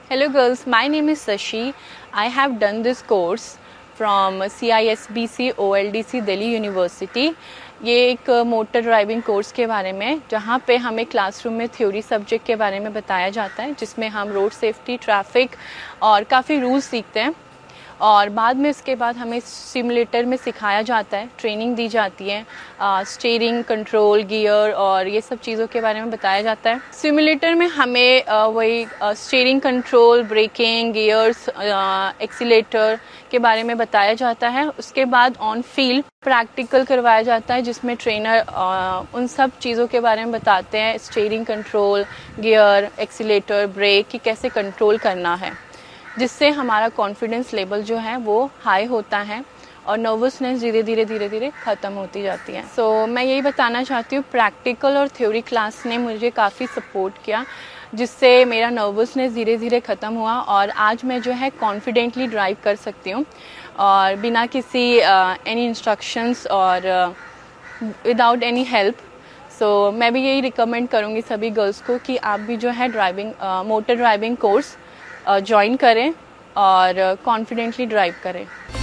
Hello girls, my name is Sashi. I have done this course from CISBC OLDC Delhi University. ये एक motor driving course के बारे में, जहाँ पे हमें क्लासरूम में थ्योरी सब्जेक्ट के बारे में बताया जाता है, जिसमें हम रोड सेफ्टी, ट्रैफिक और काफ़ी रूल्स सीखते हैं। और बाद में इसके बाद हमें सिमुलेटर में सिखाया जाता है, ट्रेनिंग दी जाती है, स्टीयरिंग, कंट्रोल, गियर और ये सब चीज़ों के बारे में बताया जाता है। सिमुलेटर में हमें वही steering, control, braking, gears, accelerator के बारे में बताया जाता है। उसके बाद ऑन फील्ड प्रैक्टिकल करवाया जाता है, जिसमें ट्रेनर उन सब चीज़ों के बारे में बताते हैं, steering, control, gear, accelerator, brake की कैसे कंट्रोल करना है, जिससे हमारा कॉन्फिडेंस लेवल जो है वो हाई होता है और नर्वसनेस धीरे धीरे ख़त्म होती जाती है। सो मैं यही बताना चाहती हूँ, प्रैक्टिकल और थ्योरी क्लास ने मुझे काफ़ी सपोर्ट किया, जिससे मेरा नर्वसनेस धीरे धीरे ख़त्म हुआ और आज मैं जो है कॉन्फिडेंटली ड्राइव कर सकती हूँ और बिना किसी एनी इंस्ट्रक्शंस और विदाउट एनी हेल्प। सो मैं भी यही रिकमेंड करूँगी सभी गर्ल्स को कि आप भी जो है मोटर ड्राइविंग कोर्स ज्वाइन करें और कॉन्फिडेंटली ड्राइव करें।